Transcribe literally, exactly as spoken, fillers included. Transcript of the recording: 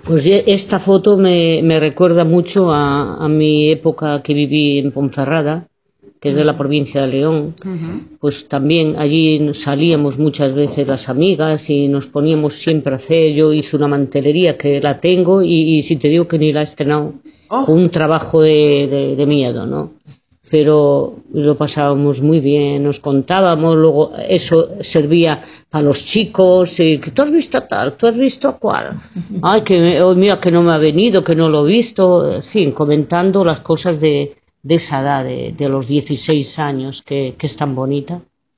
Pues esta foto me, me recuerda mucho a, a mi época que viví en Ponferrada, que es de la provincia de León. Uh-huh. Pues también allí salíamos muchas veces las amigas y nos poníamos siempre a hacer. Yo hice una mantelería que la tengo y, y si te digo que ni la he estrenado, oh. Con un trabajo de, de, de miedo, ¿no? Pero lo pasábamos muy bien, nos contábamos, luego eso servía para los chicos, y que tú has visto tal, tú has visto cuál, ay, que oh, mira que no me ha venido, que no lo he visto, en fin, comentando las cosas de, de esa edad, de, de los dieciséis años, que, que es tan bonita.